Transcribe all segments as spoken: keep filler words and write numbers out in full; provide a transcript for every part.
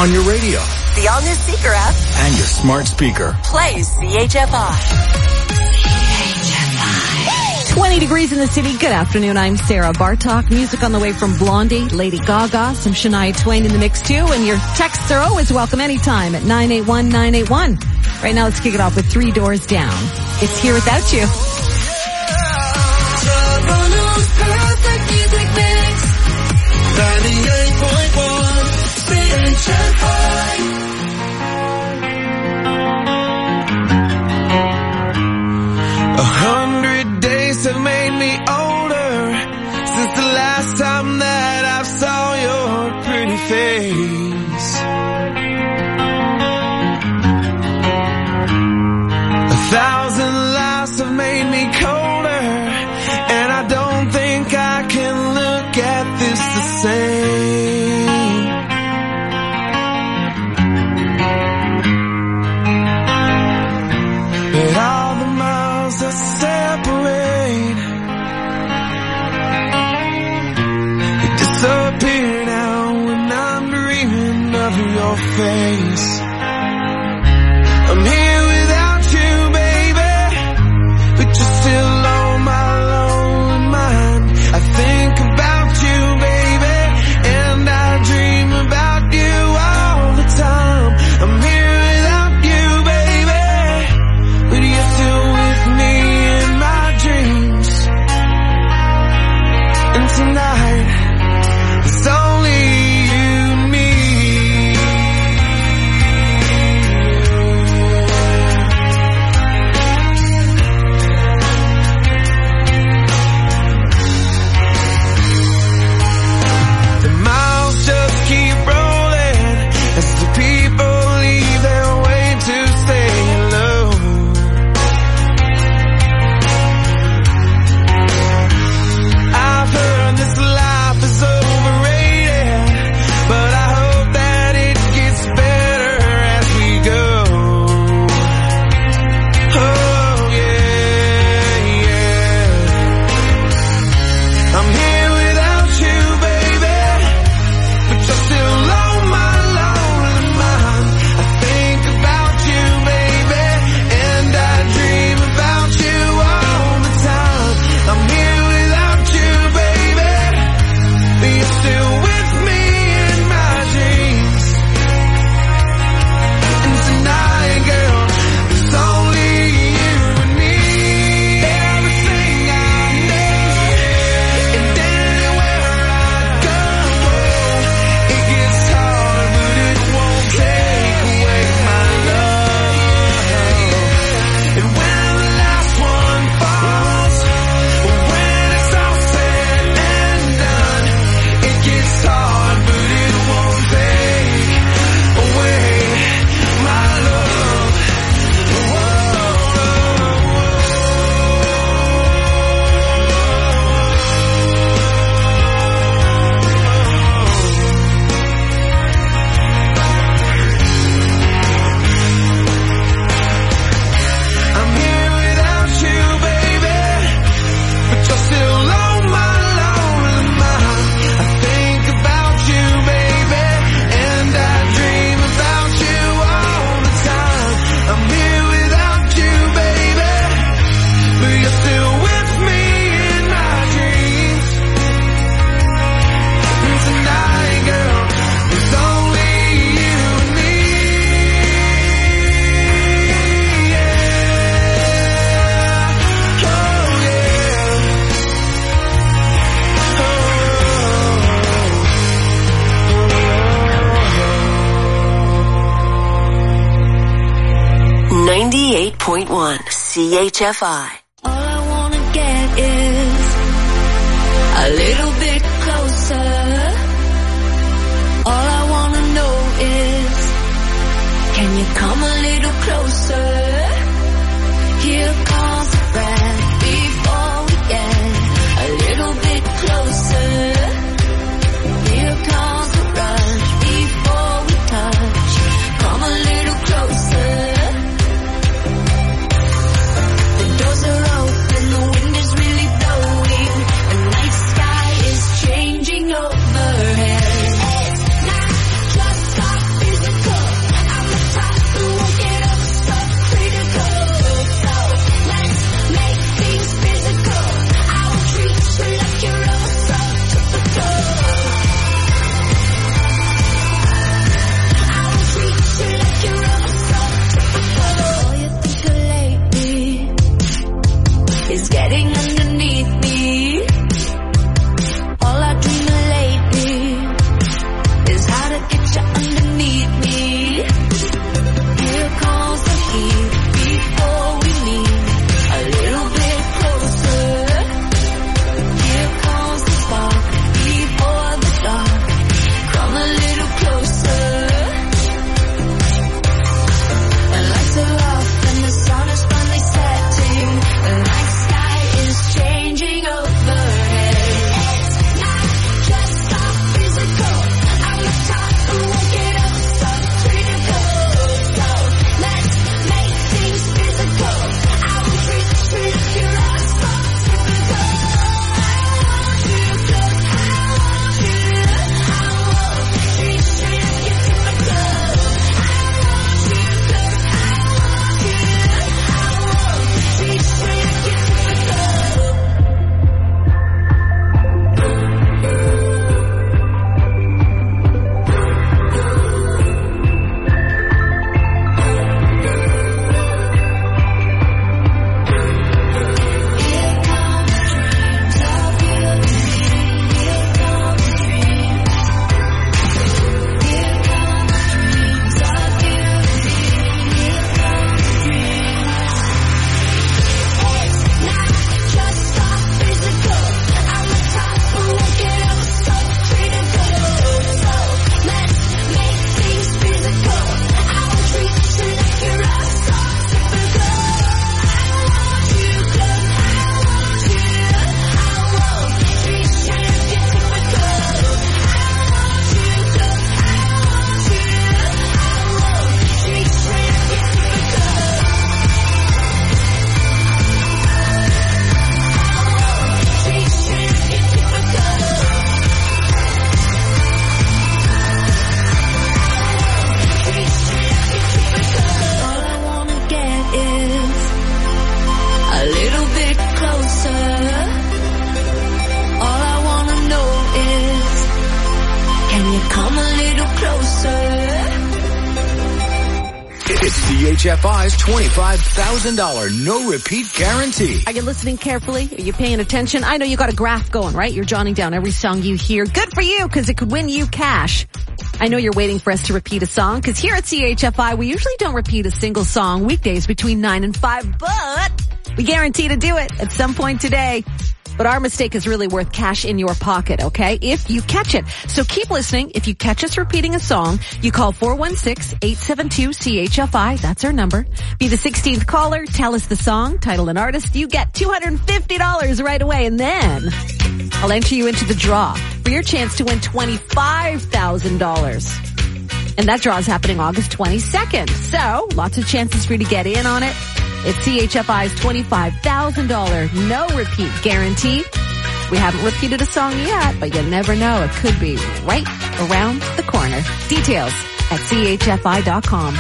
on your radio, the all-new Seeker app, and your smart speaker. Play C H F I. twenty degrees in the city. Good afternoon. I'm Sarah Bartok. Music on the way from Blondie, Lady Gaga, some Shania Twain in the mix too. And your texts are always welcome anytime at nine eight one nine eight one. Right now, let's kick it off with Three Doors Down. It's Here Without You. Perfect music mix. ninety-eight point one C H F I. A hundred days have made me older since the last time that I saw your pretty face. A thousand lives have made me colder, and I don't think I can look at this the same. But all the miles that separate, they disappear now when I'm dreaming of your face. I'm here without you, baby, but you're still on my lonely mind. I think about you, baby, and I dream about you all the time. I'm here without you, baby, but you're still with me in my dreams. And tonight, it's only you and me. The miles just keep rolling as the people leave their way to say hello. I've heard this life is overrated, but I hope that it gets better as we go. Oh yeah, yeah. I'm here without you, baby, but you're still on my lonely mind. I think about you, baby, and I dream about you all the time. I'm here without you, baby, but you're still with me in my dreams. And tonight, girl, it's only you and me. Everything I need, and anywhere I go, it gets hard, but it won't take away my love. And when the last one falls, when it's all said and done, it gets hard, but it won't take away my love. I'm here without you, baby, but you're still on my lonely mind. I think about you, baby, and I dream about you all the time. I'm here without you, baby, but you're still with me in my dreams. And tonight, girl, it's only you and me. Yeah. Oh yeah. ninety-eight point one C H F I. All I wanna get is a little bit closer. All I wanna know is, can you come a little closer? Here comes the breath before we get a little bit closer. Here comes the rush before we touch. Come a little closer. The doors are open, the wind is really blowing, the night sky is changing overhead. It's not just coffee It's C H F I's twenty-five thousand dollars no-repeat guarantee. Are you listening carefully? Are you paying attention? I know you got a graph going, right? You're jotting down every song you hear. Good for you, because it could win you cash. I know you're waiting for us to repeat a song, because here at C H F I, we usually don't repeat a single song weekdays between nine and five, but we guarantee to do it at some point today. But our mistake is really worth cash in your pocket, okay? If you catch it. So keep listening. If you catch us repeating a song, you call four one six, eight seven two, C H F I. That's our number. Be the sixteenth caller. Tell us the song, title, and artist. You get two hundred fifty dollars right away. And then I'll enter you into the draw for your chance to win twenty-five thousand dollars. And that draw is happening August twenty-second. So lots of chances for you to get in on it. It's C H F I's twenty-five thousand dollars no-repeat guarantee. We haven't repeated a song yet, but you never know. It could be right around the corner. Details at C H F I dot com.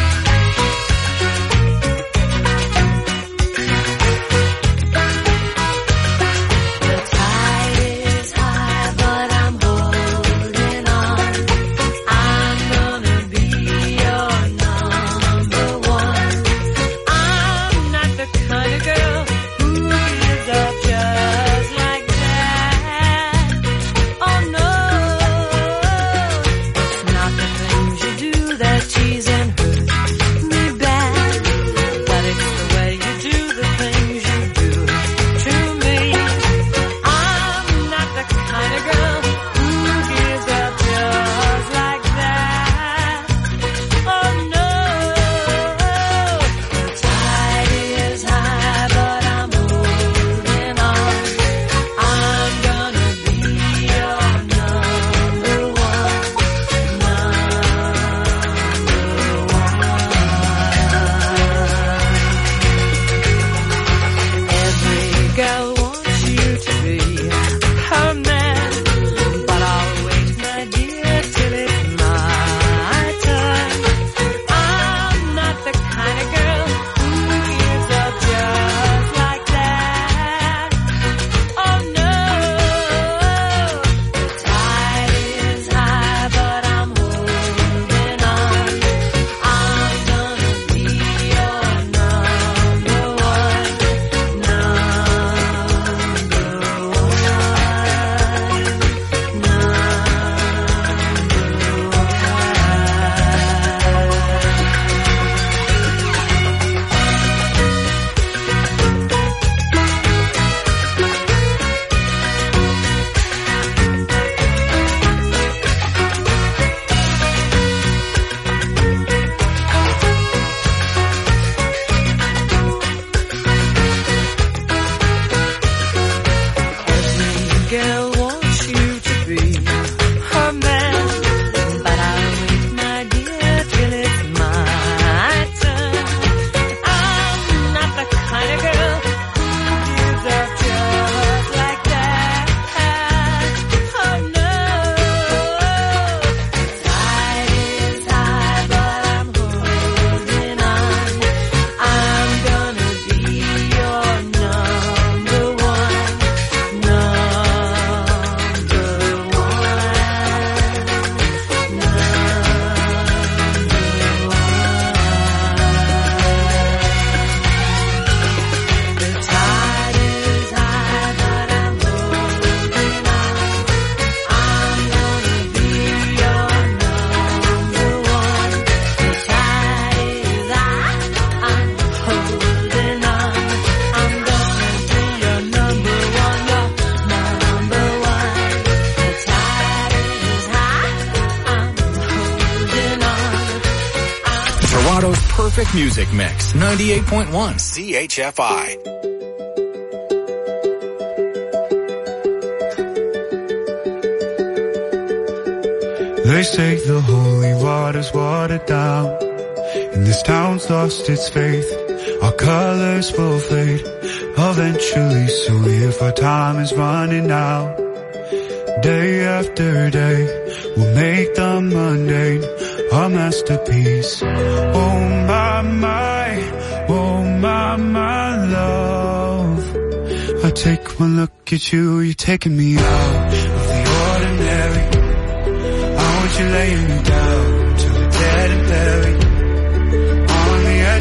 Perfect music mix. ninety-eight point one C H F I. They say the holy water's watered down, and this town's lost its faith. Our colors will fade eventually, so if our time is running out, day after day, we'll make the mundane a masterpiece. Oh my, my, oh my, my love. I take one look at you, you're taking me out of the ordinary. I want you laying me down to the dead and buried on the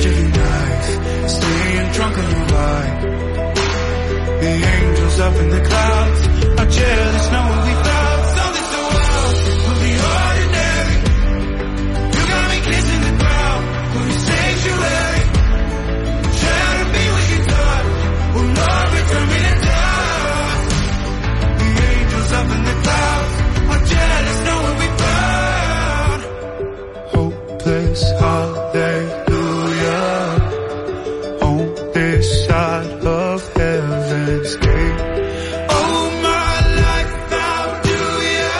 hallelujah, on this side of heaven's gate. Oh, my life, how do ya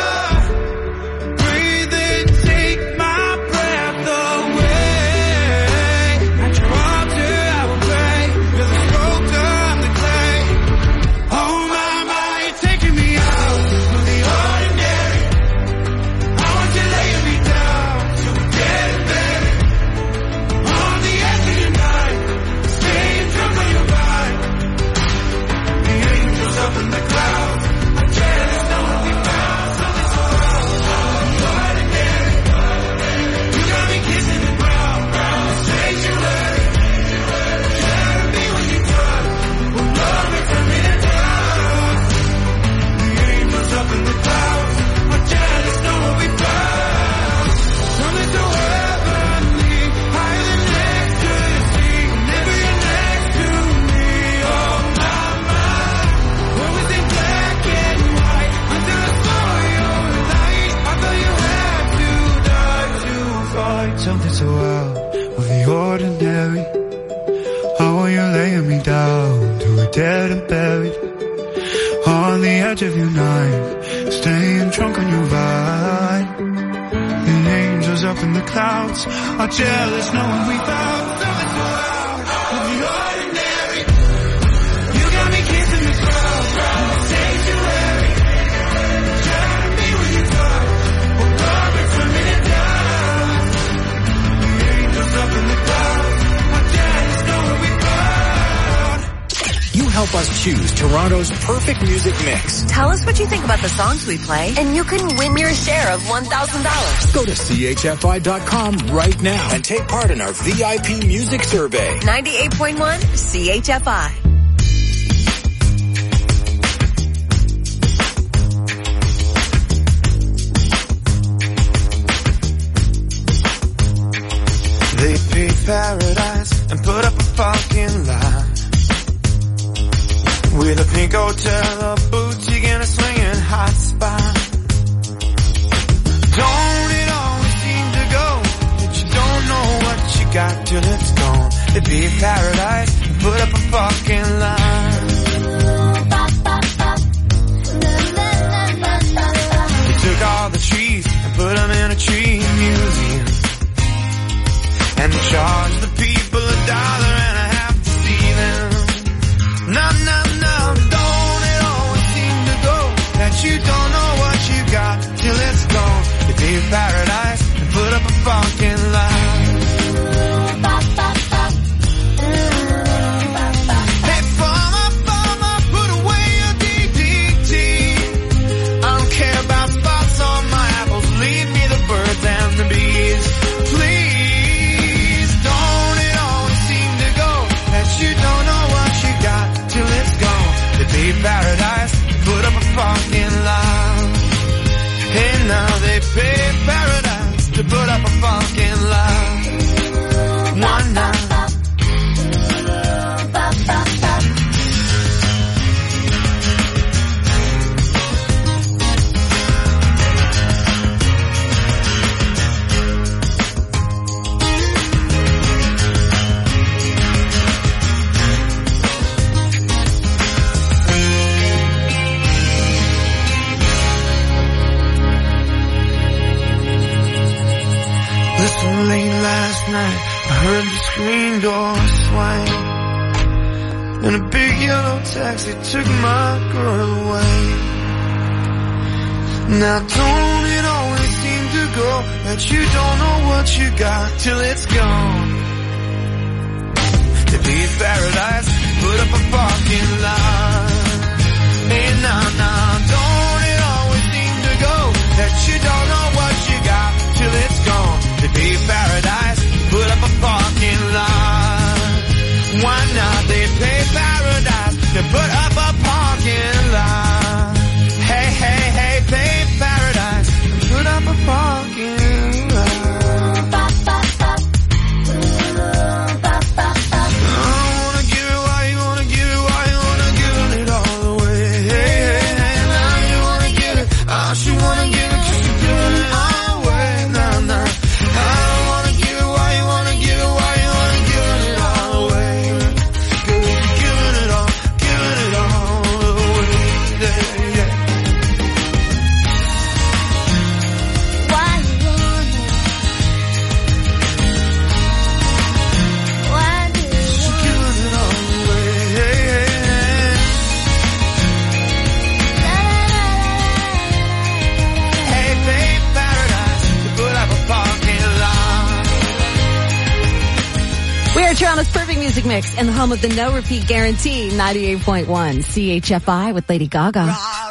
breathe and take my breath away? At your altar I will pray, you're the sculptor, I'm the clay. Oh, my, my, you're taking me out of the ordinary. I want you laying me down to a dead bed. On the edge of your night, staying drunk on your mind. The angels up in the clouds, I'm jealous, no one we found. Something so wild, ordinary. You got me kissing the ground, ground, sanctuary. Tell me when you're done, will love me from me to dust. The angels up in the clouds, I'm jealous, no one we found. Something so heavenly, higher than next to the sea. Whenever you're next to me, oh my, my. Everything black and white, until I saw your light. I thought you had to die to fight something so out of the ordinary. How are you laying me down to a dead and buried? On the edge of your knife, staying drunk on your vine. The angels up in the clouds are jealous, knowing we found something so out of the ordinary. You got me kissing the ground, ground, sanctuary. Tell me when you're done, will love me from me to dust. The angels up in the clouds are jealous, knowing we found. You help us choose Toronto's perfect music mix. Tell us what you think about the songs we play, and you can win your share of one thousand dollars. Go to C H F I dot com right now and take part in our V I P music survey. ninety-eight point one C H F I. They paved paradise and put up a fucking line with a pink hotel, a boutique, and a swinging hot spot. Don't it always seem to go that you don't know what you got till it's gone? They paved paradise and put up a fucking line. They took all the trees and put them in a tree museum and charged the people a dollar and a half to see them. No, no, no, don't it always seem to go that you don't know what you got till it's gone? They paved paradise and put up a fucking line. Hey, farmer, farmer, put away your D D T. I don't care about spots on my apples, leave me the birds and the bees. Please, don't it always seem to go that you don't know what you got till it's gone? They paved paradise, put up a fucking line. Hey, now they paved paradise to put up a fucking line. One night. Listen, late last night, I heard the screen door swing, and a big yellow taxi took my girl away. Now don't it always seem to go that you don't know what you got till it's gone? To be paradise, put up a fucking line. Hey, nah, nah, don't it always seem to go that you don't know what you got till it's gone? To be paradise, put up a fucking line. Why not? They pay paradise to put up a parking lot. Hey, hey, hey, pay paradise, put up a parking lot. I wanna give it, why you wanna give it, why you wanna give it all away? Hey, hey, hey, now you wanna give it, oh, she wanna give it, 'cause she do You're Toronto's perfect music mix and the home of the no repeat guarantee, ninety-eight point one C H F I with Lady Gaga.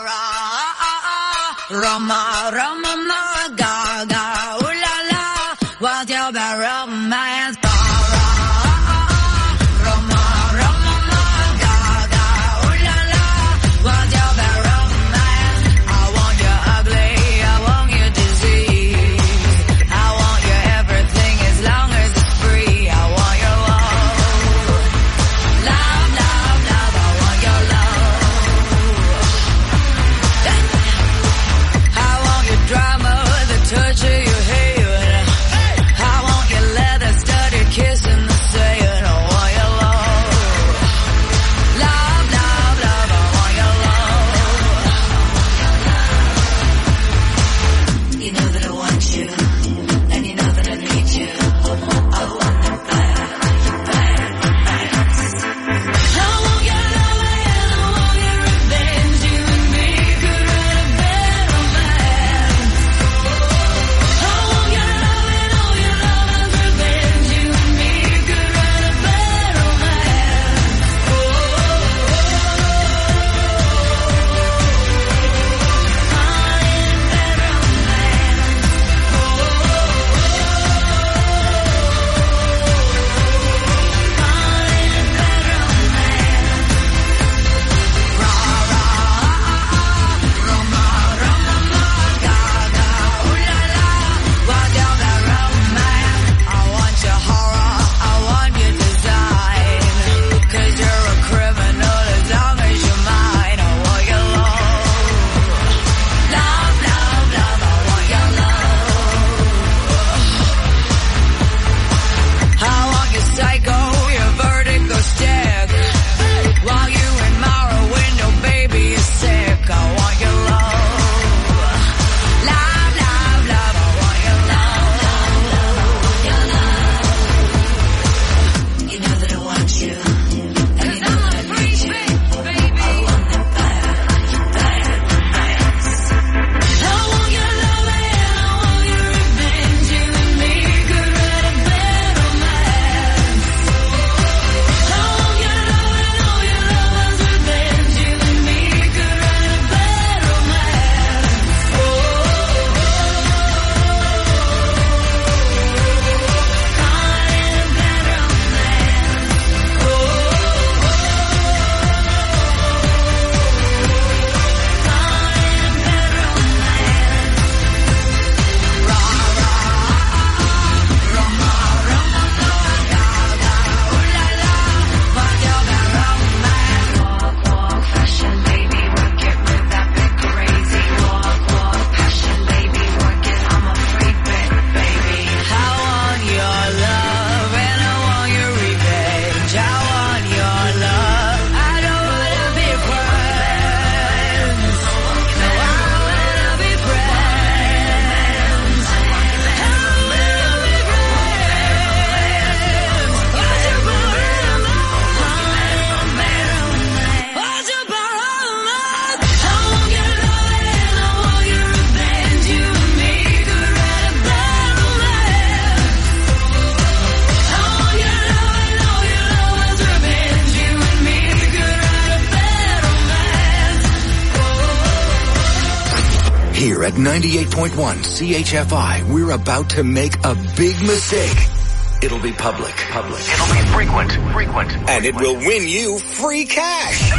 Roma, Roma, ma, Gaga, ooh la la, what's your bad romance? Roma, Roma, ma, Gaga, ooh la la, what's your bad romance? I want you ugly, I want you disease, I want you everything as long as it's free. I want your love, love, love, love. I want your love. Drama, the touch of your hair. I want your leather studded kiss in the sand. I want your love, love, love, love. I want your love. You know that I want you, and you know that I need you. I want them bad, bad, bad. I want your love and I want your revenge. You and me could write a bad romance. Here at ninety-eight point one C H F I, we're about to make a big mistake. It'll be public. Public. It'll be frequent. Frequent. And it will win you free cash.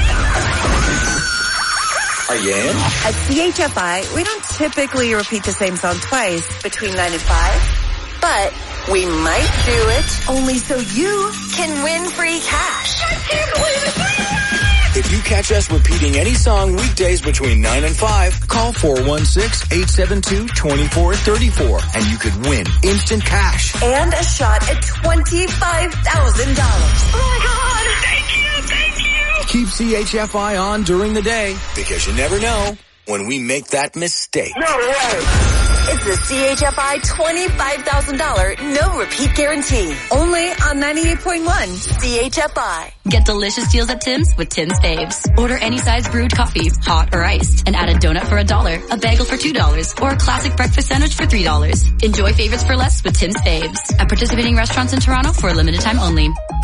Are you in? At C H F I, we don't typically repeat the same song twice between nine and five, but we might do it only so you can win free cash. I can't believe it. If you catch us repeating any song weekdays between nine and five, call four one six, eight seven two, two four three four and you could win instant cash. And a shot at twenty-five thousand dollars. Oh my God. Thank you. Thank you. Keep C H F I on during the day because you never know when we make that mistake. No way. It's the C H F I twenty-five thousand dollars no repeat guarantee. Only on ninety-eight point one C H F I. Get delicious deals at Tim's with Tim's Faves. Order any size brewed coffee, hot or iced, and add a donut for a dollar, a bagel for two dollars, or a classic breakfast sandwich for three dollars. Enjoy favorites for less with Tim's Faves at participating restaurants in Toronto for a limited time only.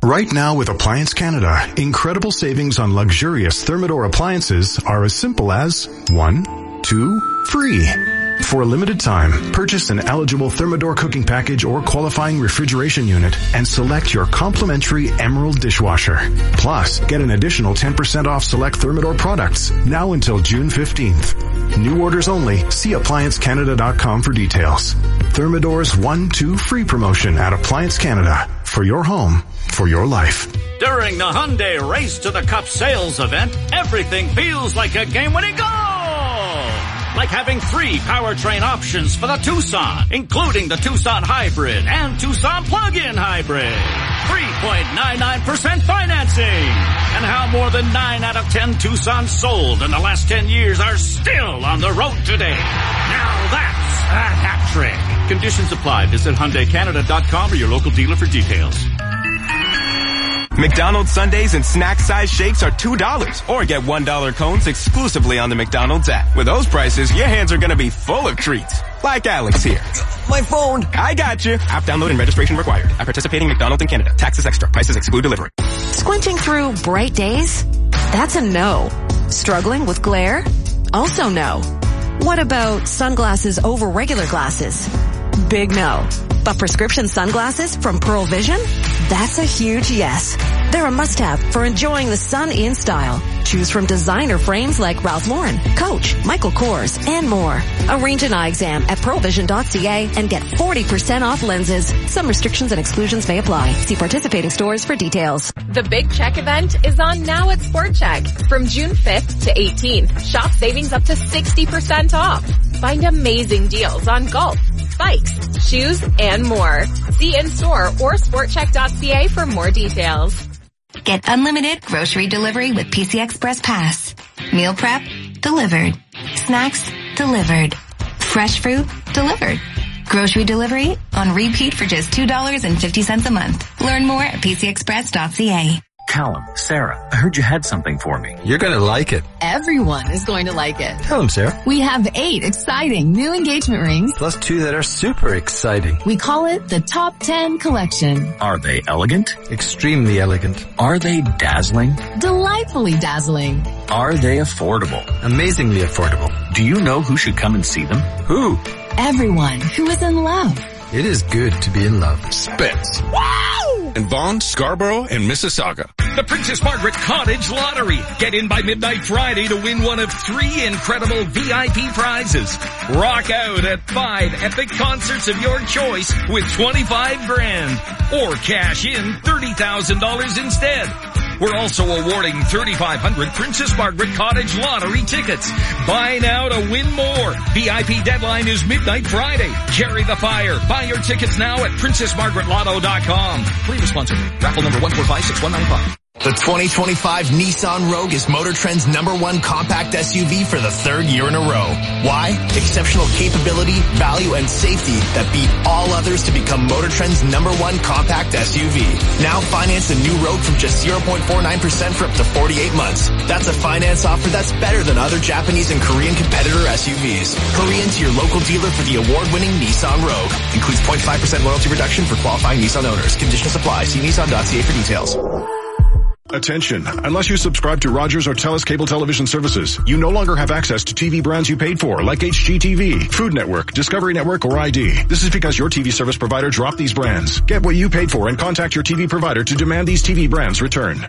Right now with Appliance Canada, incredible savings on luxurious Thermador appliances are as simple as one, two, free. For a limited time, purchase an eligible Thermador cooking package or qualifying refrigeration unit and select your complimentary Emerald dishwasher. Plus, get an additional ten percent off select Thermador products now until June fifteenth. New orders only. See appliance canada dot com for details. Thermador's one two free promotion at Appliance Canada. For your home, for your life. During the Hyundai Race to the Cup sales event, everything feels like a game-winning goal! Like having three powertrain options for the Tucson, including the Tucson Hybrid and Tucson Plug-in Hybrid. three point nine nine percent financing. And how more than nine out of ten Tucsons sold in the last ten years are still on the road today. Now that's a hat trick. Conditions apply. Visit Hyundai Canada dot com or your local dealer for details. McDonald's Sundaes and snack-size shakes are two dollars. Or get one dollar cones exclusively on the McDonald's app. With those prices, your hands are going to be full of treats. Like Alex here. My phone. I got you. App download and registration required. At participating McDonald's in Canada. Taxes extra. Prices exclude delivery. Squinting through bright days? That's a no. Struggling with glare? Also no. What about sunglasses over regular glasses? Big no. But prescription sunglasses from Pearl Vision? That's a huge yes. They're a must-have for enjoying the sun in style. Choose from designer frames like Ralph Lauren, Coach, Michael Kors, and more. Arrange an eye exam at pearl vision dot c a and get forty percent off lenses. Some restrictions and exclusions may apply. See participating stores for details. The Big Check event is on now at Sport Check. From June fifth to eighteenth, shop savings up to sixty percent off. Find amazing deals on golf, bikes, shoes, and more. See in-store or sport check dot c a for more details. Get unlimited grocery delivery with P C Express Pass. Meal prep, delivered. Snacks, delivered. Fresh fruit, delivered. Grocery delivery on repeat for just two dollars and fifty cents a month. Learn more at p c express dot c a. Callum, Sarah, I heard you had something for me. You're gonna like it. Everyone is going to like it. Tell them, Sarah. We have eight exciting new engagement rings. Plus two that are super exciting. We call it the Top ten Collection. Are they elegant? Extremely elegant. Are they dazzling? Delightfully dazzling. Are they affordable? Amazingly affordable. Do you know who should come and see them? Who? Everyone who is in love. It is good to be in love. Spence. Wow! And Vaughan, Scarborough, and Mississauga. The Princess Margaret Cottage Lottery. Get in by midnight Friday to win one of three incredible V I P prizes. Rock out at five epic concerts of your choice with twenty-five grand. Or cash in thirty thousand dollars instead. We're also awarding thirty-five hundred Princess Margaret Cottage Lottery tickets. Buy now to win more. V I P deadline is midnight Friday. Carry the fire. Buy your tickets now at princess margaret lotto dot com. Please responsibly. Raffle number one four five six one nine five. The twenty twenty-five Nissan Rogue is Motor Trend's number one compact S U V for the third year in a row. Why? Exceptional capability, value, and safety that beat all others to become Motor Trend's number one compact S U V. Now finance the new Rogue from just zero point four nine percent for up to forty-eight months. That's a finance offer that's better than other Japanese and Korean competitor S U Vs. Hurry into your local dealer for the award-winning Nissan Rogue. Includes zero point five percent loyalty reduction for qualifying Nissan owners. Conditions apply. See nissan dot c a for details. Attention. Unless you subscribe to Rogers or Telus cable television services, you no longer have access to T V brands you paid for, like H G T V, Food Network, Discovery Network, or I D. This is because your T V service provider dropped these brands. Get what you paid for and contact your T V provider to demand these T V brands return.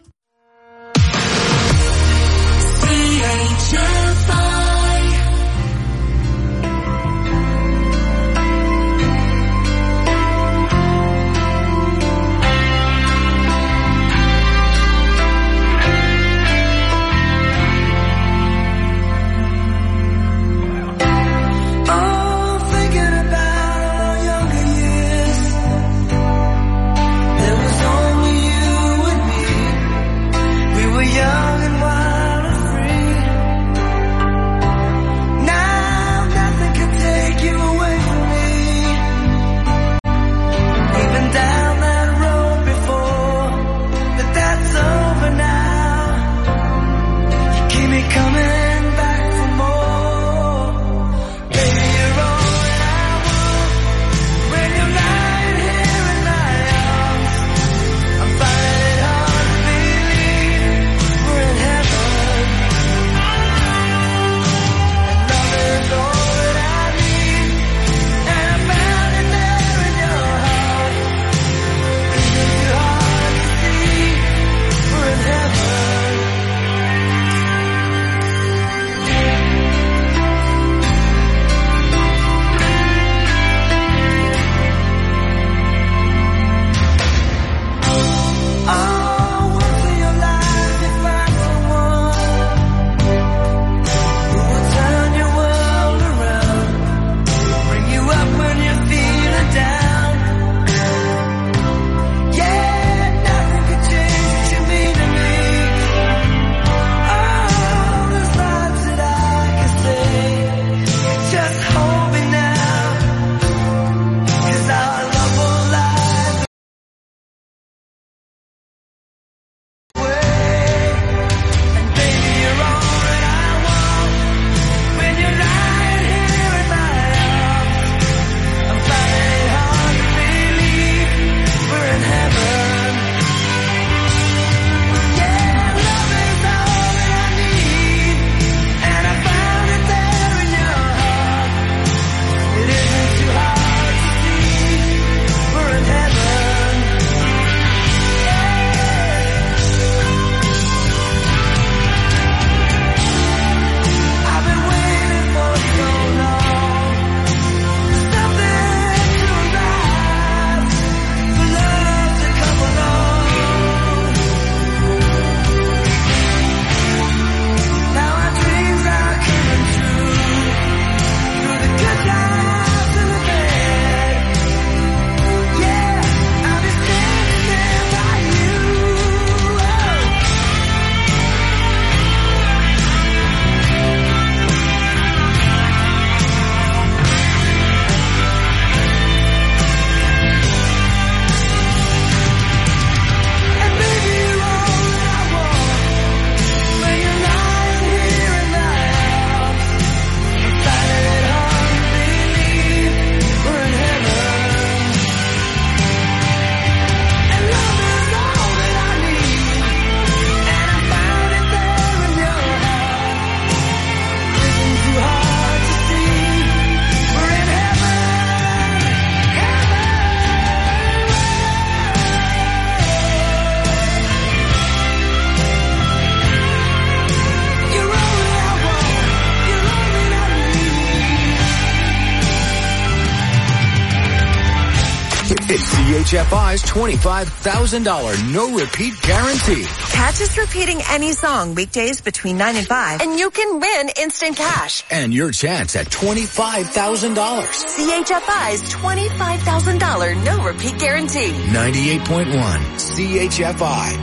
C H F I's twenty-five thousand dollars no-repeat guarantee. Catch us repeating any song weekdays between nine and five, and you can win instant cash. And your chance at twenty-five thousand dollars. C H F I's twenty-five thousand dollars no-repeat guarantee. ninety-eight point one C H F I.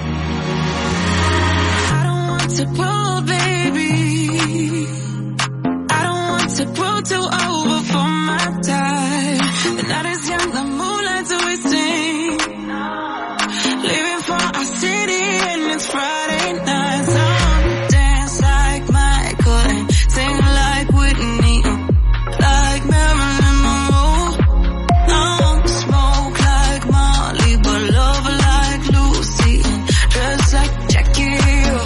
I don't want to grow, baby. I don't want to grow too old for my time. The night is young, the moonlight's wasting. Leaving for our city and it's Friday night. So I'ma dance like Michael and sing like Whitney, like Marilyn Monroe. I want to smoke like Molly, but love like Lucy, and dress like Jackie.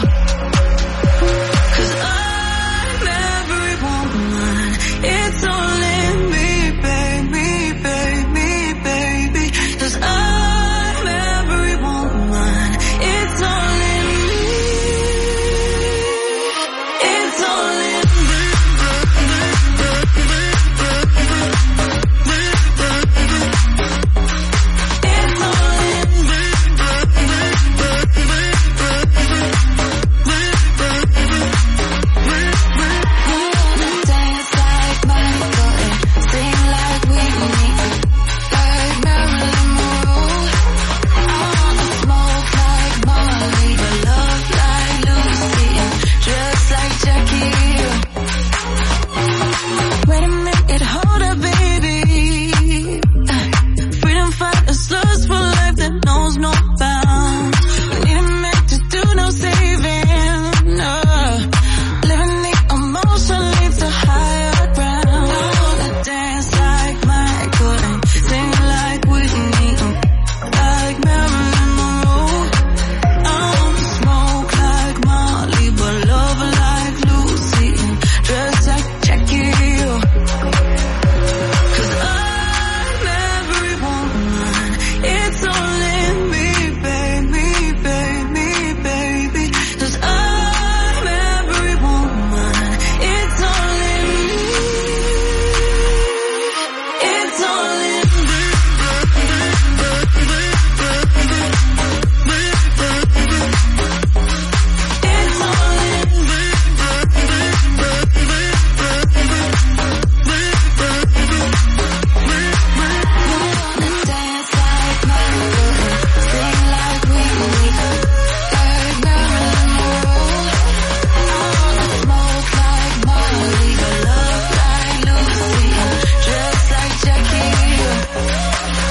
Cause I'm every woman, it's only me, baby, baby, baby. Cause I'm every woman, it's only me, it's only dance like Michael and sing like Whitney, like Marilyn Monroe. I wanna smoke like Molly, but love like Lucy, and dress like Jackie. Wait a minute, hold up, baby. Uh, Freedom fighters, lust for life that knows no bounds. We need a man to do no saving. Uh, living the emotion leads to higher ground. I wanna dance like Michael and sing like Whitney, like Marilyn Monroe. I wanna smoke like Molly, but love like Lucy, and dress like Jackie. Cause I'm every woman, it's only me, baby, baby, baby. Cause I'm every woman, it's only me, it's only it's only dance like Michael and sing like Whitney, like Marilyn Monroe. I wanna smoke like Molly, but love like Lucy, and dress like Jackie.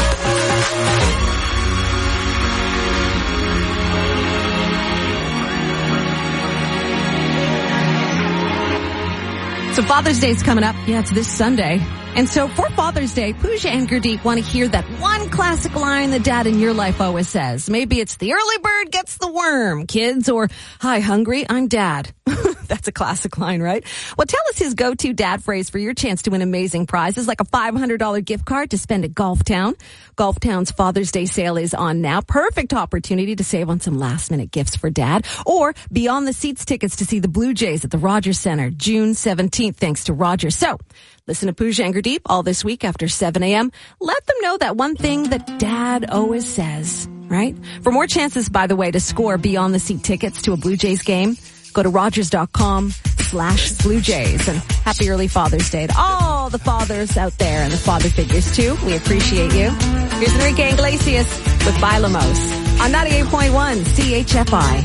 So Father's Day is coming up. Yeah, it's this Sunday. And so for Father's Day, Pooja and Gurdeep want to hear that one classic line that dad in your life always says. Maybe it's the early bird gets the worm, kids, or hi, hungry, I'm dad. That's a classic line, right? Well, tell us his go-to dad phrase for your chance to win amazing prizes like a five hundred dollars gift card to spend at Golf Town. Golf Town's Father's Day sale is on now. Perfect opportunity to save on some last-minute gifts for dad. Or Beyond the Seats tickets to see the Blue Jays at the Rogers Center June seventeenth, thanks to Rogers. So listen to Pooja and Gurdeep all this week after seven a.m. Let them know that one thing that dad always says, right? For more chances, by the way, to score Beyond the Seat tickets to a Blue Jays game, go to rogers.com slash Blue Jays. And happy early Father's Day to all the fathers out there and the father figures too. We appreciate you. Here's Enrique Iglesias with Bailamos on ninety-eight point one C H F I.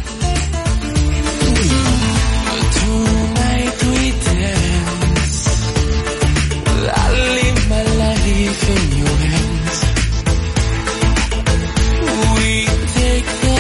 Tonight we dance. I live my life in your hands. We take the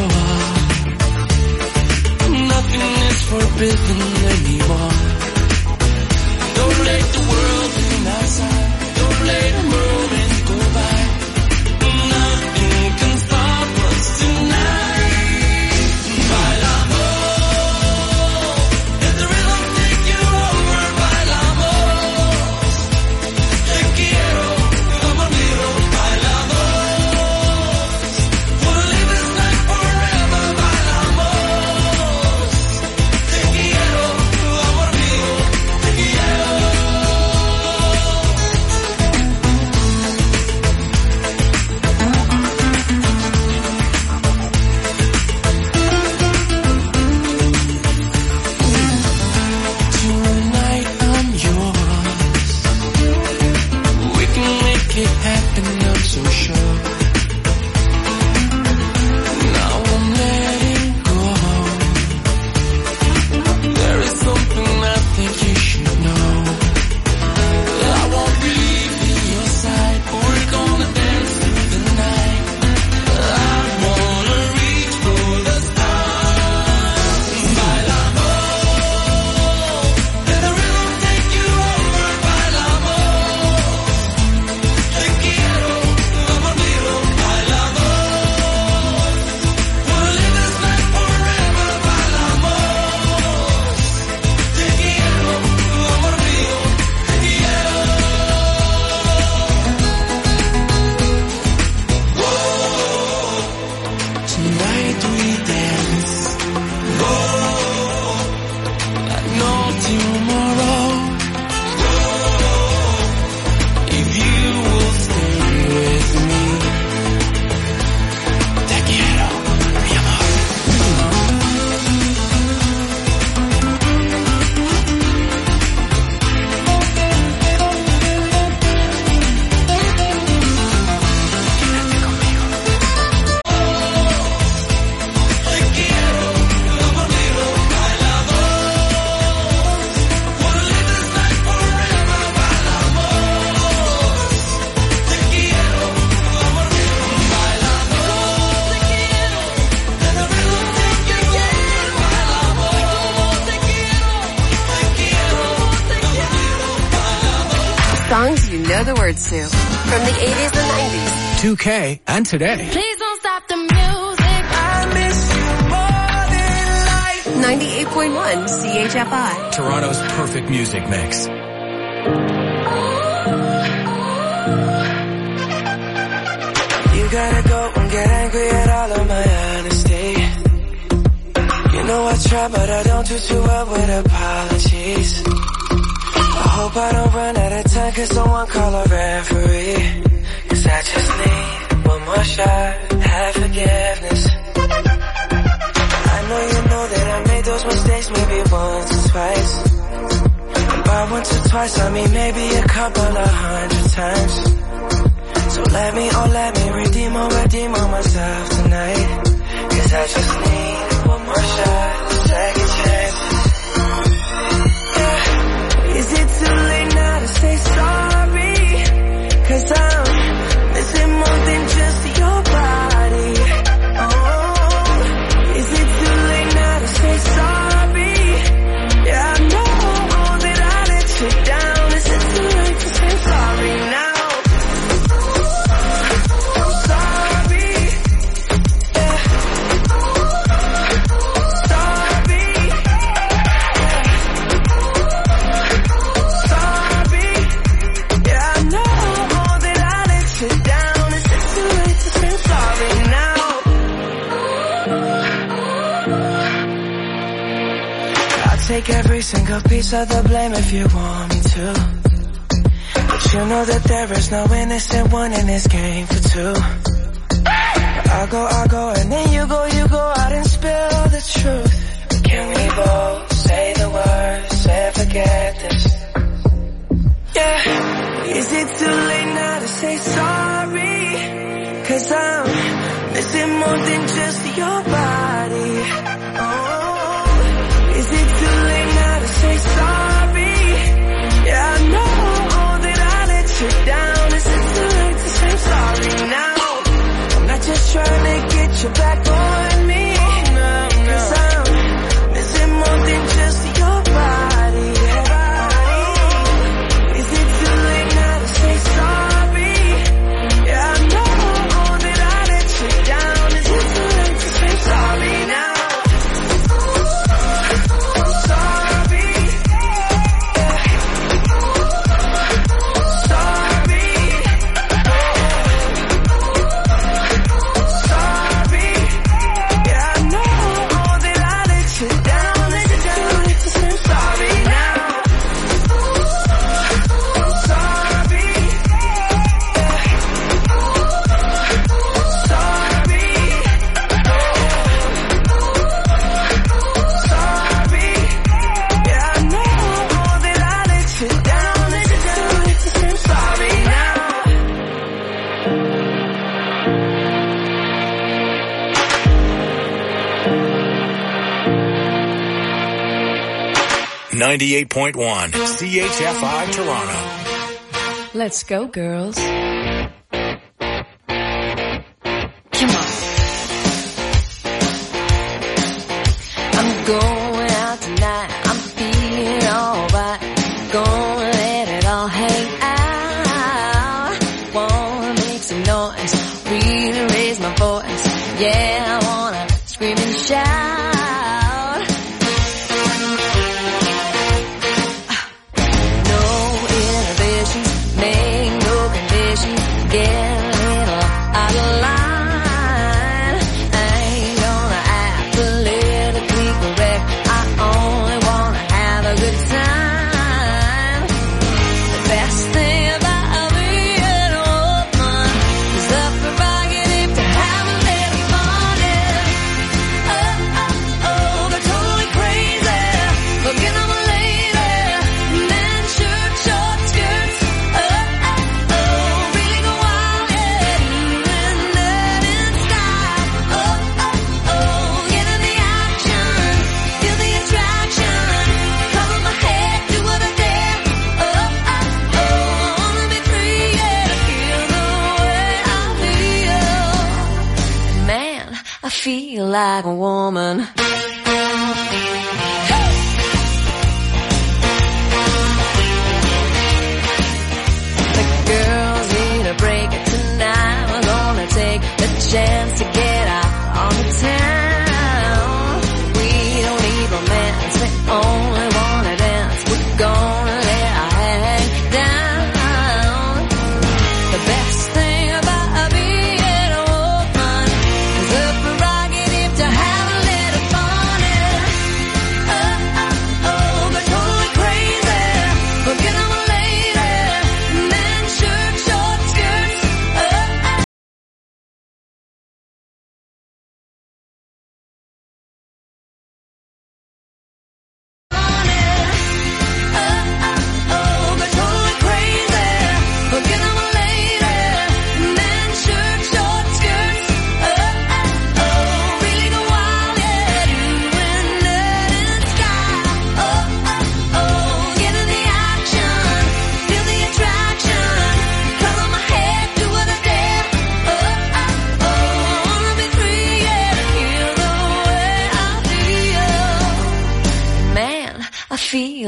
floor. Nothing is forbidden anymore. Don't let the world turn outside. Don't let the moments go by. Nothing can stop us tonight. Bailamos. Let the rhythm take you over. Bailamos. Te quiero, come on, little. Bailamos. Wanna live this life forever. Bailamos. Te quiero. know the words to. From the eighties and nineties. two K and today. Please don't stop the music. I miss you more than life. ninety-eight point one C H F I. Toronto's perfect music mix. You gotta go and get angry at all of my honesty. You know I try, but I don't do too well with apologies. I hope I don't run out of time, cause someone call a referee. Cause I just need one more shot, have forgiveness. I know you know that I made those mistakes maybe once or twice. And by once or twice I mean maybe a couple of hundred times. So let me, oh let me redeem or redeem on myself tonight. Cause I just need one more shot, second chance. Yeah. Is it too late now to say sorry? Cause I'm missing more than just your body. Oh, is it too late now to say sorry? Yeah, I know that I let you down. Is it too late to say sorry now? Take every single piece of the blame if you want me to. But you know that there is no innocent one in this game for two. I'll go, I'll go, and then you go, you go out and spill the truth. Can we both say the words and forget this? Yeah. Is it too late now to say sorry? Cause I'm missing more than just your body. Oh. Is it too late now to say sorry? Yeah, I know that I let you down. Is it too late to say sorry now? I'm not just trying to get you back on me. Cause I'm missing more than just your body. Is it too late now to say sorry? Yeah, I know that I let you down. Is it too late to say sorry now? ninety-eight point one C H F I Toronto. Let's go, girls. Come on. I'm going out tonight. I'm feeling alright. Gonna let it all hang out. Wanna make some noise. Really raise my voice. Yeah, I wanna scream and shout. Get a little out of line. I ain't gonna act politically correct. I only wanna have a good time. The best thing about being a woman is the prerogative to have a little fun. Oh, oh, oh, they're totally crazy. Forget I'm a lady. Men, shirt, short skirts. Oh, oh, oh, really go wild, yeah. Even that in style. Oh, oh, oh, get in the action. Feel the attraction. Cover my head, do what I dare. Oh, oh, oh, I wanna be free, yeah. To feel the way I feel. Man, I feel like a woman. The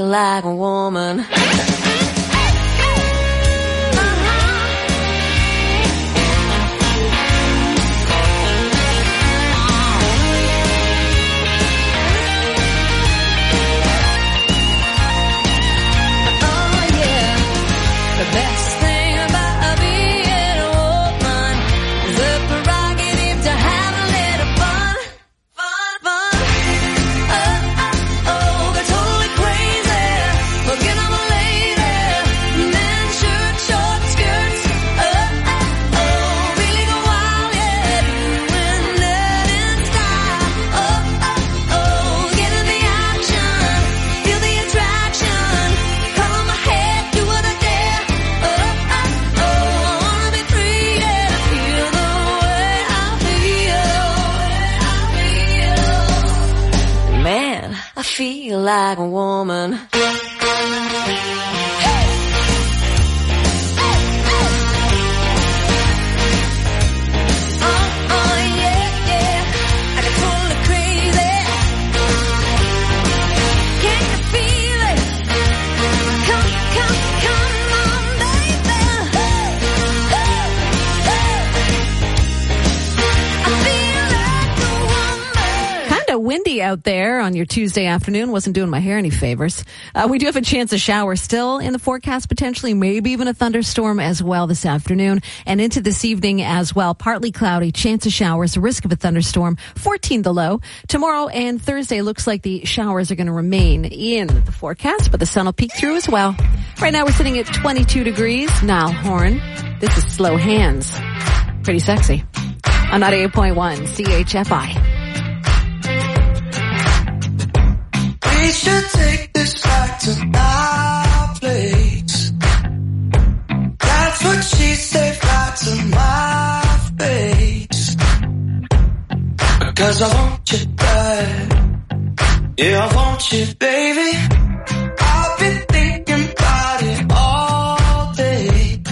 feel like a woman. The best thing about being a woman is the prerogative to have a little fun, fun, fun. Oh, oh, oh, they're totally crazy. Forget I'm a lady. Men shirt, short skirts. Oh, oh, oh, really go wild, yeah. Doing that in style. Oh, oh, oh, get in the action. Feel the attraction. Color my head, do what I dare. Man, I feel like a woman. Windy out there on your Tuesday afternoon. Wasn't doing my hair any favors. Uh, we do have a chance of shower still in the forecast, potentially, maybe even a thunderstorm as well this afternoon and into this evening as well. Partly cloudy, chance of showers, risk of a thunderstorm, fourteen the low. Tomorrow and Thursday looks like the showers are going to remain in the forecast, but the sun will peek through as well. Right now we're sitting at twenty-two degrees. Niall Horan. This is Slow Hands. Pretty sexy. On ninety-eight point one C H F I. We should take this back to our place. That's what she said right to my face. Because I want you bad. Yeah, I want you, baby. I've been thinking about it all day.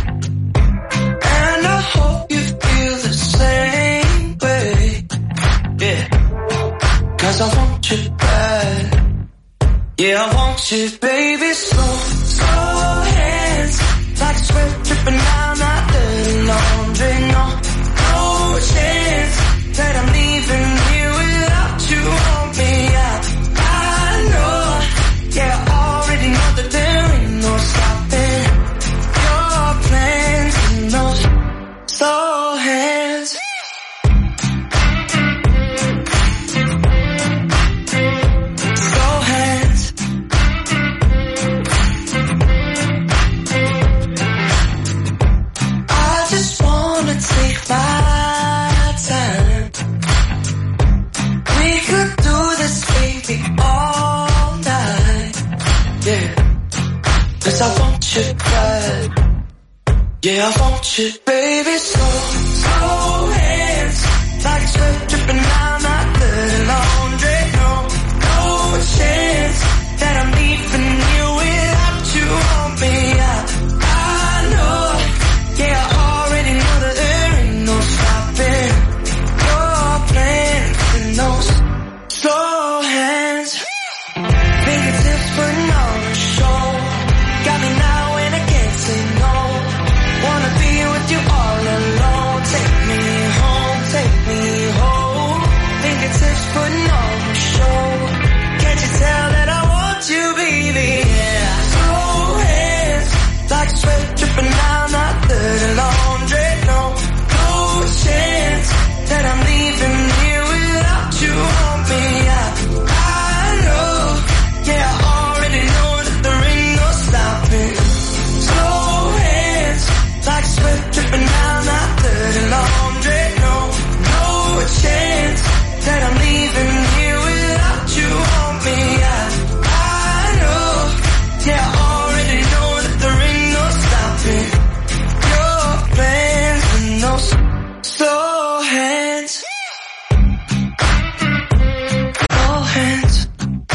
And I hope you feel the same way. Yeah. Cause I want you bad. Yeah, I want you, baby, slow, slow hands, like sweat dripping down my dirty laundry. No, no chance that I'm leaving here without you on me. I, I know, yeah, I already know that there ain't no stopping your plans and those slow hands. Cause I want you bad. Yeah, I want you, baby, slow, slow hands, like sweat dripping down my dirty laundry. No, no chance that I'm leaving you without you on me. I, I know, yeah, I already know that there ain't no stopping your plans and those slow hands. Fingertips putting on a show. Got me now and I can't say no. Wanna be with you all alone. Take me home, take me home. Fingertips putting on a show. Can't you tell that I want you, baby? Yeah. Slow hands, like sweat dripping down my dirty laundry. No, no chance that I'm leaving here without you on me. I, I know, yeah, I already know that there ain't no stopping. Slow hands, like sweat dripping down my dirty laundry. No, no chance that I'm leaving here without you on me. I, I know, yeah, I already know that there ain't no stopping your plans and those slow hands. Slow hands.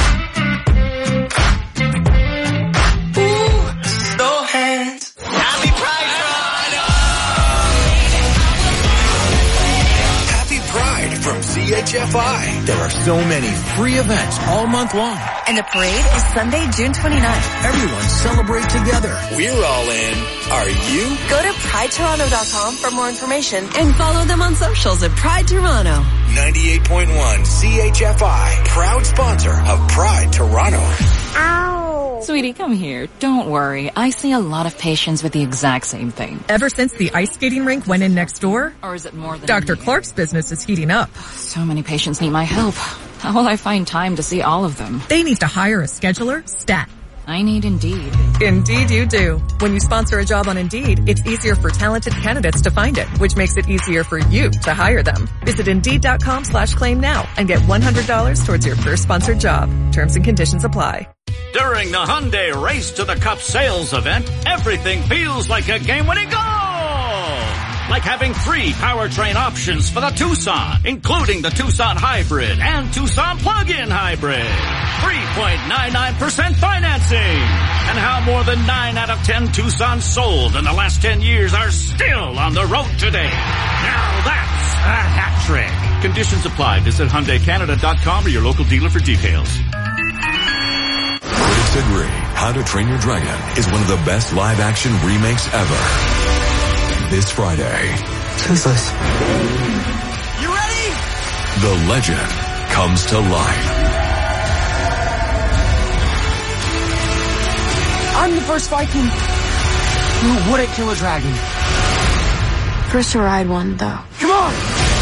Ooh, slow hands. Happy Pride Run! Happy Pride from C H F I. There are so many free events all month long. And the parade is Sunday, June twenty-ninth. Everyone celebrate together. We're all in. Are you? Go to pride toronto dot com for more information and follow them on socials at Pride Toronto. ninety-eight point one C H F I, proud sponsor of Pride Toronto. Ow! Sweetie, come here. Don't worry. I see a lot of patients with the exact same thing. Ever since the ice skating rink went in next door? Or is it more than Doctor Clark's business is heating up. So many patients need my help. How will I find time to see all of them? They need to hire a scheduler, stat. I need Indeed. Indeed you do. When you sponsor a job on Indeed, it's easier for talented candidates to find it, which makes it easier for you to hire them. Visit Indeed.com slash claim now and get one hundred dollars towards your first sponsored job. Terms and conditions apply. During the Hyundai Race to the Cup sales event, everything feels like a game-winning goal! Like having three powertrain options for the Tucson, including the Tucson Hybrid and Tucson Plug-in Hybrid. three point nine nine percent financing. And how more than nine out of ten Tucsons sold in the last ten years are still on the road today. Now that's a hat trick. Conditions apply. Visit Hyundai Canada dot com or your local dealer for details. Critics agree How to Train Your Dragon is one of the best live-action remakes ever. This Friday. Toothless. You ready? The legend comes to life. I'm the first Viking who wouldn't kill a dragon. First to ride one, though. Come on!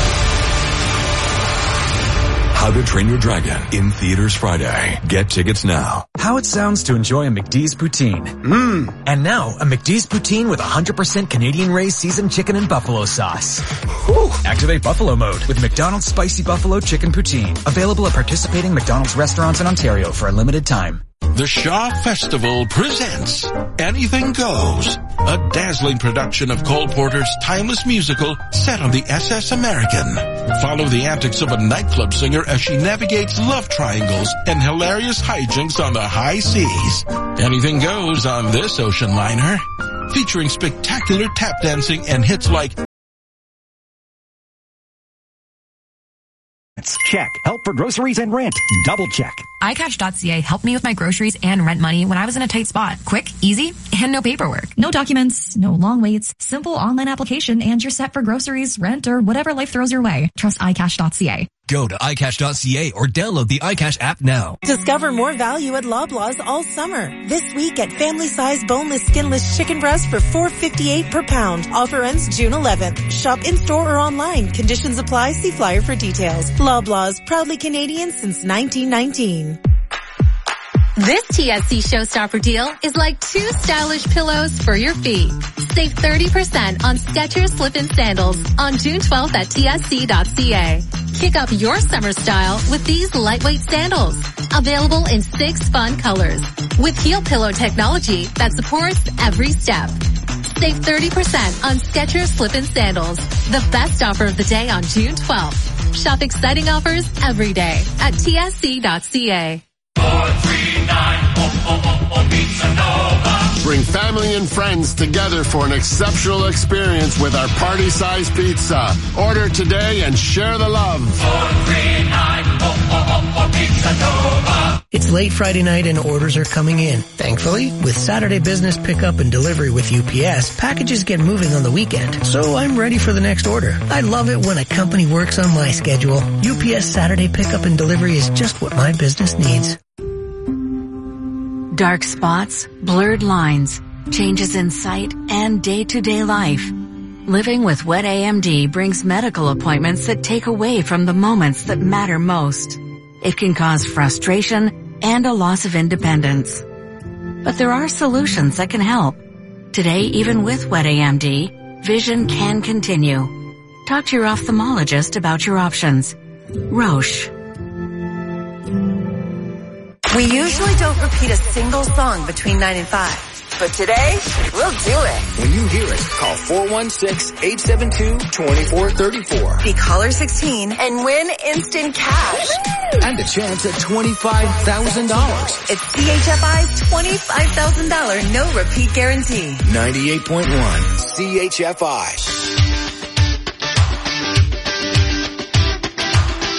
How to Train Your Dragon in theaters Friday. Get tickets now. How it sounds to enjoy a McDee's Poutine. Mmm. And now, a McDee's Poutine with one hundred percent Canadian-raised seasoned chicken and buffalo sauce. Whew. Activate Buffalo Mode with McDonald's Spicy Buffalo Chicken Poutine. Available at participating McDonald's restaurants in Ontario for a limited time. The Shaw Festival presents Anything Goes, a dazzling production of Cole Porter's timeless musical set on the S S American. Follow the antics of a nightclub singer as she navigates love triangles and hilarious hijinks on the high seas. Anything goes on this ocean liner, featuring spectacular tap dancing and hits like Check. Help for groceries and rent. Double check. iCash dot C A helped me with my groceries and rent money when I was in a tight spot. Quick, easy, and no paperwork. No documents, no long waits, simple online application, and you're set for groceries, rent, or whatever life throws your way. Trust iCash dot C A. Go to iCash dot C A or download the iCash app now. Discover more value at Loblaws all summer. This week at family-size boneless, skinless chicken breast for four dollars and fifty-eight cents per pound. Offer ends June eleventh. Shop in-store or online. Conditions apply. See flyer for details. Loblaws, proudly Canadian since nineteen nineteen. This T S C Showstopper deal is like two stylish pillows for your feet. Save thirty percent on Skechers slip-in sandals on June twelfth at T S C dot C A. Kick up your summer style with these lightweight sandals. Available in six fun colors. With heel pillow technology that supports every step. Save thirty percent on Skechers slip-in sandals. The best offer of the day on June twelfth. Shop exciting offers every day at T S C dot C A. Bring family and friends together for an exceptional experience with our party-sized pizza. Order today and share the love. It's late Friday night and orders are coming in. Thankfully, with Saturday business pickup and delivery with U P S, packages get moving on the weekend. So I'm ready for the next order. I love it when a company works on my schedule. U P S Saturday pickup and delivery is just what my business needs. Dark spots, blurred lines, changes in sight, and day-to-day life. Living with wet A M D brings medical appointments that take away from the moments that matter most. It can cause frustration and a loss of independence. But there are solutions that can help. Today, even with wet A M D, vision can continue. Talk to your ophthalmologist about your options. Roche. We usually don't repeat a single song between nine and five. But today, we'll do it. When you hear it, call four one six, eight seven two, two four three four. Be caller sixteen and win instant cash. And a chance at twenty-five thousand dollars. It's C H F I's twenty-five thousand dollars no repeat guarantee. ninety-eight point one C H F I.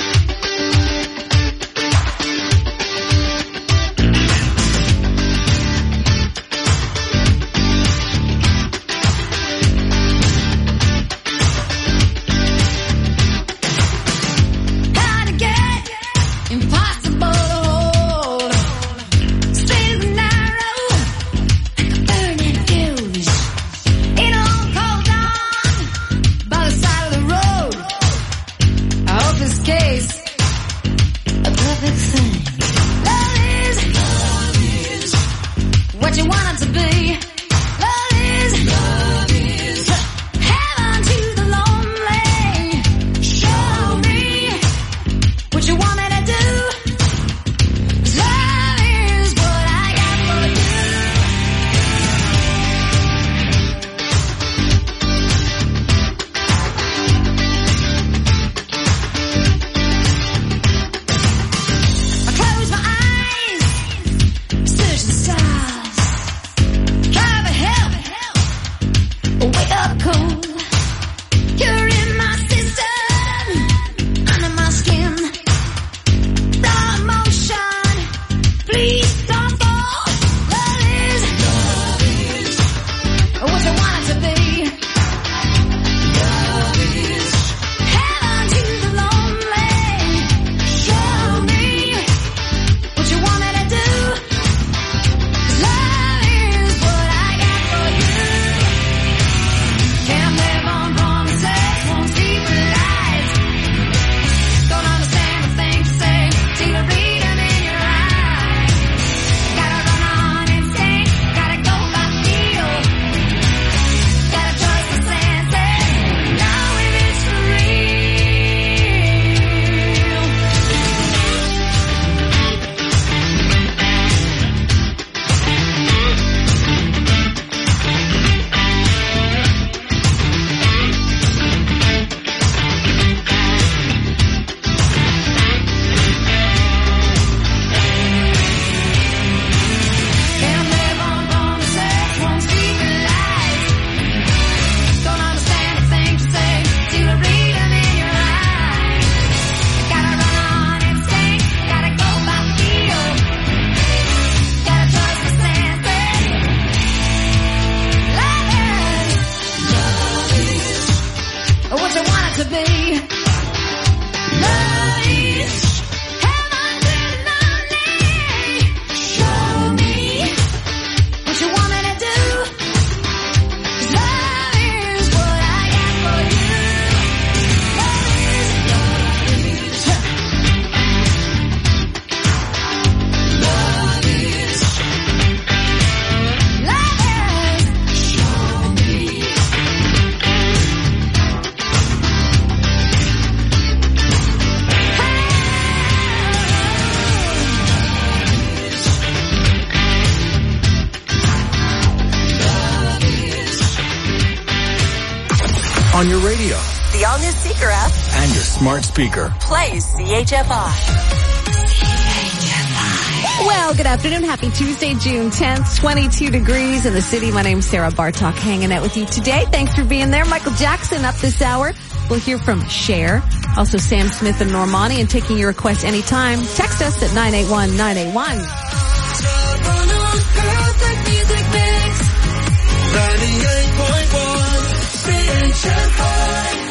On your radio. The all-new Seeker app. And your smart speaker. Play C H F I. Well, good afternoon. Happy Tuesday, June tenth, twenty-two degrees in the city. My name's Sarah Bartok, hanging out with you today. Thanks for being there. Michael Jackson up this hour. We'll hear from Cher, also Sam Smith and Normani, and taking your requests anytime. Text us at nine eight one nine eight one. ninety-eight point one C H F I